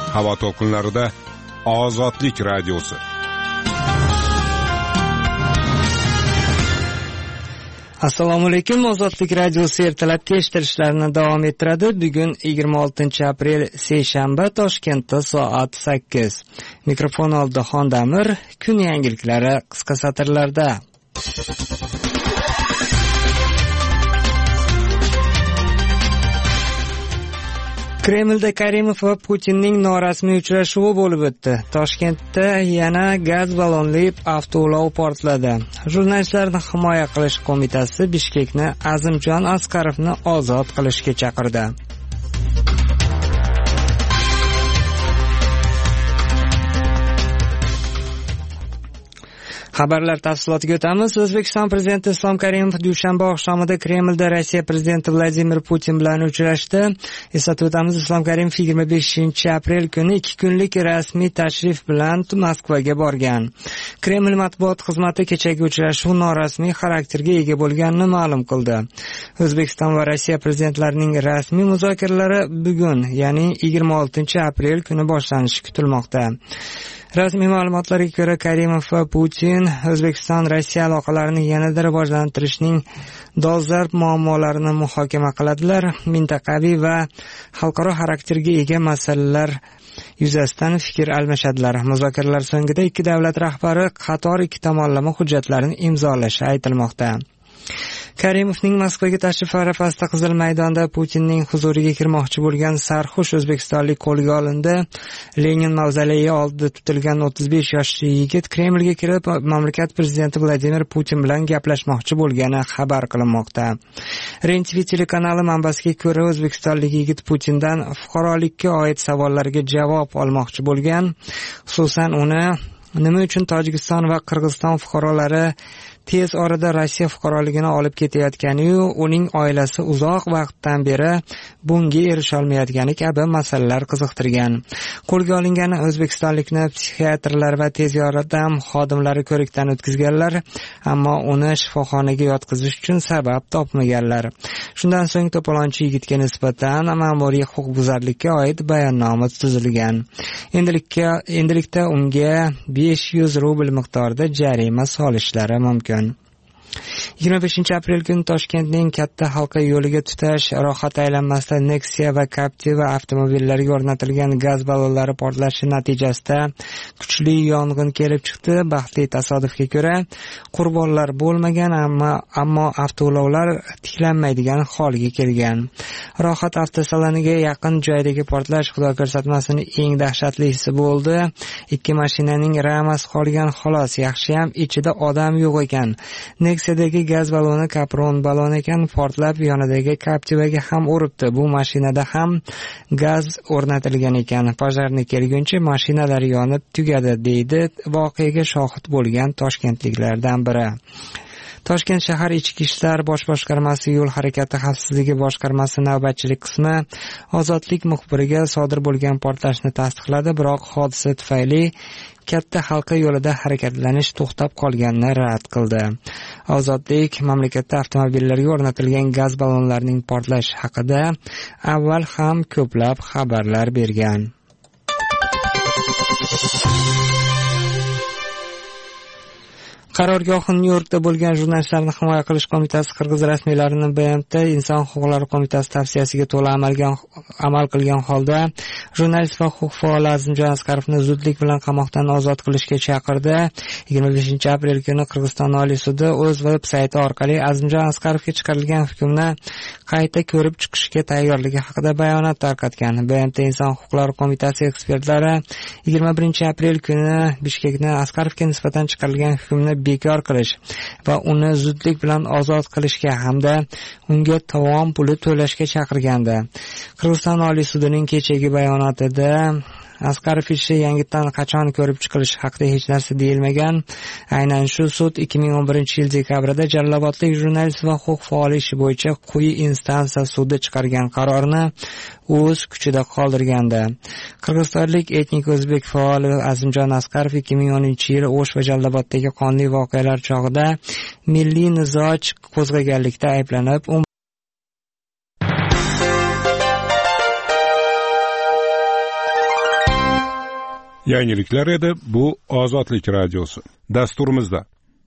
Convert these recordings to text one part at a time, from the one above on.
Havo to'lqinlarida Ozodlik radiosi. Assalomu alaykum. Ozodlik radiosi ertalabki eshittirishlarni davom ettiradi. Bugun 26-aprel seshanba, Toshkentda soat 8. Mikrofon oldida Xondamir. Kun yangiliklari qisqa satrlarda. Kremlda Karimov va Putinning norasmiy uchrashuvi bo'lib o'tdi. Toshkentda yana gaz ballonli avtoulov portladi. Jurnalistlarni himoya qilish qo'mitasi Bishkekni Azimjon Askarovni ozod qilishga chaqirdi. Xabarlar tafsilotiga o'tamiz. O'zbekiston prezidenti Islom Karimov dushanba oqshomida Kremlda Rossiya prezidenti Vladimir Putin bilan uchrashdi. Eslatib o'tamiz, Islom Karimov 25-aprel kuni 2 kunlik rasmiy tashrif bilan Moskvaga borgan. Kreml matbuot xizmati kechagi uchrashuv norasmiy xarakterga ega bo'lganini ma'lum qildi. O'zbekiston va Rossiya prezidentlarining rasmiy muzokaralari bugun, ya'ni 26-aprel kuni boshlanishi kutilmoqda. Rasmiy ma'lumotlarga ko'ra, Karimov va Putin O'zbekiston-Rossiya aloqalarini yanada rivojlantirishning dolzarb muammolarini muhokama qiladilar. Mintaqaviy va xalqaro xarakterga ega masalalar yuzasidan fikr almashadilar. Muzokaralar so'ngida ikki davlat rahbari qator ikki tomonlama hujjatlarni imzolashi aytilmoqda. Karimovning Moskvaga tashrifi arafasida Qizil maydonda Putinning huzuriga kirmoqchi bo'lgan sarxush o'zbekistonlik qo'lga olindi. Lenin mavzoleyi oldida tutilgan 35 yoshli yigit Kremlga kirib, mamlakat prezidenti Vladimir Putin bilan gaplashmoqchi bo'lgani xabar qilinmoqda. REN-TV telekanali manbasiga ko'ra, o'zbekistonlik yigit Putindan fuqarolikka oid savollarga javob olmoqchi bo'lgan. Xususan, uni nima uchun Tojikiston va Qirg'iziston fuqarolari tez orada Rossiya fuqaroligini olib ketayotgani-yu, uning oilasi uzoq vaqtdan beri bunga erisha olmayotgani kabi masalalar qiziqtirgan. Qo'lga olingan o'zbekistonlikni psixiatrlar va tez yordam xodimlari ko'rikdan o'tkazganlar, ammo uni shifoxonaga yotqizish uchun sabab topmaganlar. Shundan so'ng to'polonchi yigitga nisbatan ma'muriy huquqbuzarlikka oid bayonnoma tuzilgan. Endilikda unga 500 rubl miqdorida jarima solishlari mumkin. 25-aprel kuni Toshkentning katta halqa yo'liga tutash rohat aylanmasida Nexia va Captiva avtomobillariga o'rnatilgan gaz ballonlari portlashi natijasida kuchli yong'in kelib chiqdi. Baxtli tasodifga ko'ra qurbonlar bo'lmagan, ammo avtoulovlar tiklanmaydigan holga kelgan. Rohat avtosaloniga yaqin joydagi portlash xudo ko'rsatmasin eng dahshatlisi bo'ldi. Ikki mashinaning ramasi qolgan, xolos, yaxshiyam ichida odam yo'q ekan. Nexiyadagi gaz balloni kapron ballon ekan, portlab yonidagi Captivaga ham uribdi. Bu mashinada ham gaz o'rnatilgan ekan. Pojarni kelguncha mashinalar yonib tugadi, deydi voqeaga shohid bo'lgan toshkentliklardan biri. Toshkent shahar ichki ishlar bosh boshqarmasi yo'l harakati xavfsizligi boshqarmasi navbatchilik qismi Ozodlik muxbiriga sodir bo'lgan portlashni tasdiqladi, biroq hodisa tufayli katta halqa yo'lida harakatlanish to'xtab qolganini rad qildi. Ozodlik mamlakatda avtomobillarga o'rnatilgan gaz ballonlarining portlashi haqida avval ham ko'plab xabarlar bergan. Qarorgohi Nyu-Yorkda bo'lgan jurnalistlarni himoya qilish qo'mitasi Qirg'iz rasmiylarini BMT Inson huquqlari qo'mitasi tavsiyasiga to'la amal qilgan holda jurnalist va huquq faoli Azimjon Askarovni zudlik bilan qamoqdan ozod qilishga chaqirdi. 25-aprel kuni Qirg'iziston Oliy sudi o'z veb-sayti orqali Azimjon Askarovga chiqarilgan hukmni qayta ko'rib chiqishga tayyorligi haqida bayonot tarqatgan. BMT Inson huquqlari qo'mitasi ekspertlari 21-aprel kuni Bishkekni Askarovga nisbatan chiqarilgan hukmni bekor qilish va uni zudlik bilan ozod qilishga hamda unga tovon puli to'lashga chaqirgandi. Qirg'iziston Oliy sudining kechagi bayonotida Asqarov ishi yangitdan qachon ko'rib chiqilishi haqida hech narsa deyilmagan. Aynan shu sud 2011-yil dekabrida Jalolobodlik jurnalist va huquq faoli ishi bo'yicha quyi instansiya sudi chiqargan qarorni o'z kuchida qoldirgandi. Qirg'izistonlik etnik o'zbek faoli Azimjon Asqarov 2010-yil O'sh va Jaloloboddagi qonli voqealar chog'ida milliy nizo qo'zg'aganlikda ayblanib, Yangiliklar edi, bu Ozodlik radiosi. Dasturimizda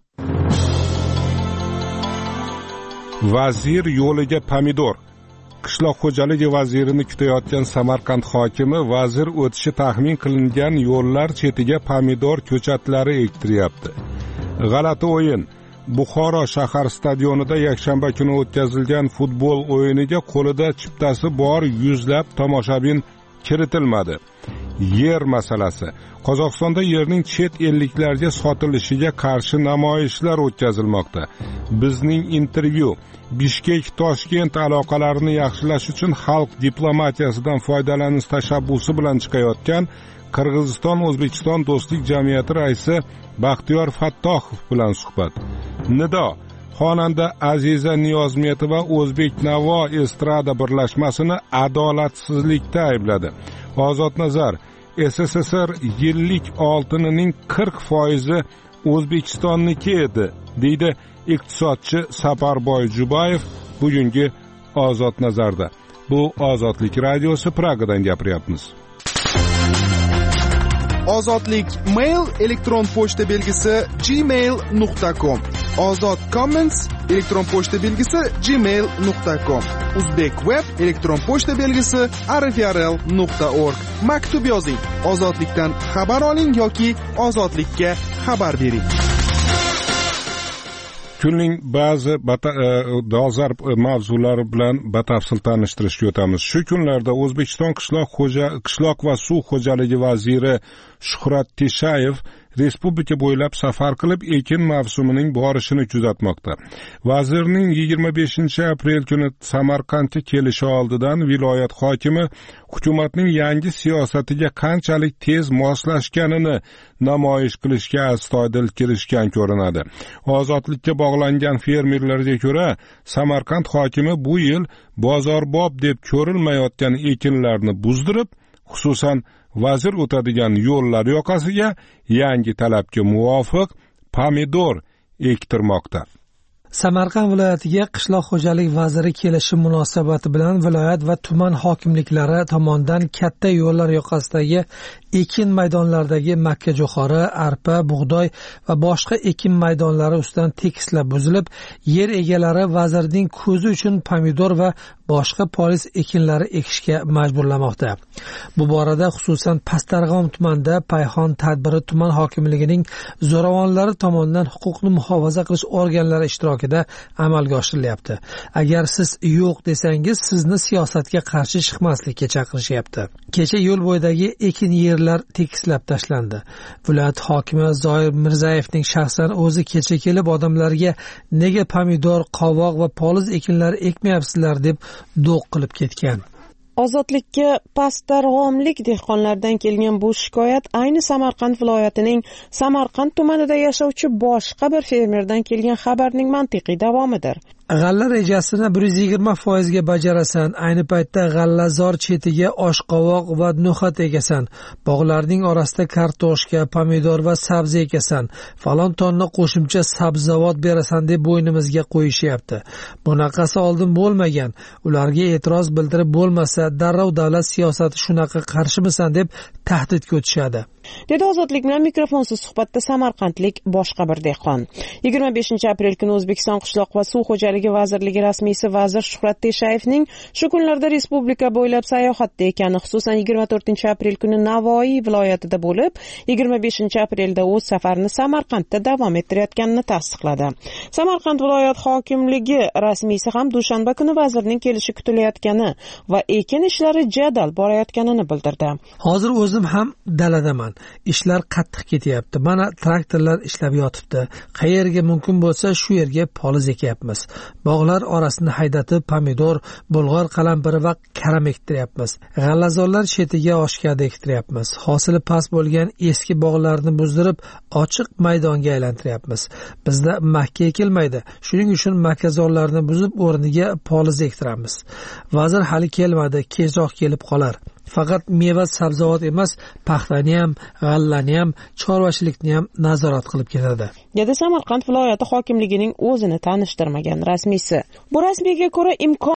Vazir yo'liga pomidor. Qishloq xo'jaligi vazirini kutayotgan Samarqand hokimi vazir o'tishi taxmin qilingan yo'llar chetiga pomidor ko'chatlari ektiryapti. G'alati o'yin. Buxoro shahar stadionida yakshanba kuni o'tkazilgan futbol o'yiniga qo'lida chiptasi bor yuzlab tomoshabin kiritilmadi. Yer masalasi. Qozog'istonda yerning chet elliklarga sotilishiga qarshi namoyishlar o'tkazilmoqda. Bizning intervyu Bishkek-Toshkent aloqalarini yaxshilash uchun xalq diplomatiyasidan foydalanish tashabbusi bilan chiqayotgan Qirg'iziston-O'zbekiston do'stlik jamiyati raisi Baxtiyor Fattohov bilan suhbat. Nido xonanda Aziza Niyozmetova O'zbek Navo estrada birlashmasini adolatsizlikda aybladi. Ozod Nazar SSSR yillik oltinining 40% O'zbekistonniki edi, deydi iqtisodchi Saparboy Jubayev bugungi Ozod Nazarda. Bu Ozodlik radiosi, Pragadan gapiryapmiz. Ozodlik mail elektron pochta belgisi gmail.com. Ozod comments elektron pochta belgisi gmail.com. Uzbek web elektron pochta belgisi rfrl.org. Maktub yozing, ozodlikdan xabar oling yoki ozodlikka xabar bering. Kunning ba'zi dolzarb mavzulari bilan batafsil tanishtirishga o'tamiz. Shu kunlarda O'zbekiston qishloq va suv xo'jaligi vaziri Shuhrat Teshayev respublika bo'ylab safar qilib ekin mavsumining borishini kuzatmoqda. Vazirning 25-aprel kuni Samarqandga kelishi oldidan viloyat hokimi hukumatning yangi siyosatiga qanchalik tez moslashganini namoyish qilishga astoydil kirishgan ko'rinadi. Ozodlikka bog'langan fermerlarga ko'ra, Samarqand hokimi bu yil bozorbob deb ko'rilmayotgan ekinlarni buzdirib, xususan vazir o'tadigan yo'llar yoqasiga yangi talabga muvofiq pomidor ektirmoqda. Samarqand viloyatiga qishloq xo'jalik vaziri kelishi munosabati bilan viloyat va tuman hokimliklari tomonidan katta yo'llar yoqasidagi ekin maydonlaridagi makkajo'xori, arpa, bug'doy va boshqa ekin maydonlari ustidan tekislab buzilib, yer egalari vazirning ko'zi uchun pomidor va boshqa polis ekinlari ekishga majburlamoqda. Bu borada xususan Pastdarg'om tumanida Payxon tadbiri tuman hokimligining zo'ravonlari tomonidan huquqni muhofaza qilish organlari ishtirokida amalga oshirilyapti. Agar siz yo'q desangiz, sizni siyosatga qarshi chiqmaslikka chaqirishyapti. Kecha yo'l bo'yidagi ekin yerlar tekislab tashlandi. Viloyat hokimi Zoir Mirzayevning shaxsan o'zi kecha kelib odamlarga nega pomidor, qovoq va poliz ekinlari ekmayapsizlar deb do'q qilib ketgan. Ozodlikka pastdarg'omlik dehqonlardan kelgan bu shikoyat ayni Samarqand viloyatining Samarqand tumanida yashovchi boshqa bir fermerdan kelgan xabarning mantiqiy davomidir. G'alla rejasini 120% ga bajarasan. Ayni paytda g'allazor chetiga oshqovoq va no'xat ekasan. Bog'larning orasida kartoshka, pomidor va sabzi ekasan. Falon tonna qo'shimcha sabzavot berasan deb bo'ynimizga qo'yishyapti. Bunaqasi oldin bo'lmagan. Ularga e'tiroz bildirib bo'lmasa, darrov davlat siyosati shunaqa qarshimisan deb tahdidga o'tishadi. Dedi Ozodlik bilan mikrofonsiz suhbatda samarqandlik boshqa bir dehqon. 25-aprel kuni O'zbekiston qishloq va suv xo'jaligi vazirligi rasmiysi vazir Shuhrat Teshayevning shu kunlarda respublika bo'ylab sayohatda ekani, xususan 24-aprel kuni Navoiy viloyatida bo'lib, 25-aprelda o'z safarini Samarqandda davom ettirayotganini tasdiqladi. Samarqand viloyat hokimligi rasmiysi ham dushanba kuni vazirning kelishi kutilayotgani va ekin ishlari jadal borayotganini bildirdi. Hozir o'zim ham daladaman. Ishlar qattiq ketyapti. Mana traktorlar ishlab yotibdi. Qayerga mumkin bo'lsa shu yerga poliz ekyapmiz. Bog'lar orasini haydatib pomidor, bulg'or qalampiri va karam ektiryapmiz. G'allazorlar chetiga oshkada ektiryapmiz. Hosili past bo'lgan eski bog'larni buzdirib, ochiq maydonga aylantiryapmiz. Bizda makka ekilmaydi. Shuning uchun makkazorlarni buzib o'rniga poliz ektiramiz. Vazir hali kelmadi, kechroq kelib qolar. Faqat meva sabzavot emas, paxtani ham, g'allani ham, chorvachilikni ham nazorat qilib ketadi. Dedi Samarqand viloyati hokimligining o'zini tanishtirmagan rasmiysi. Bu rasmiyga ko'ra imkon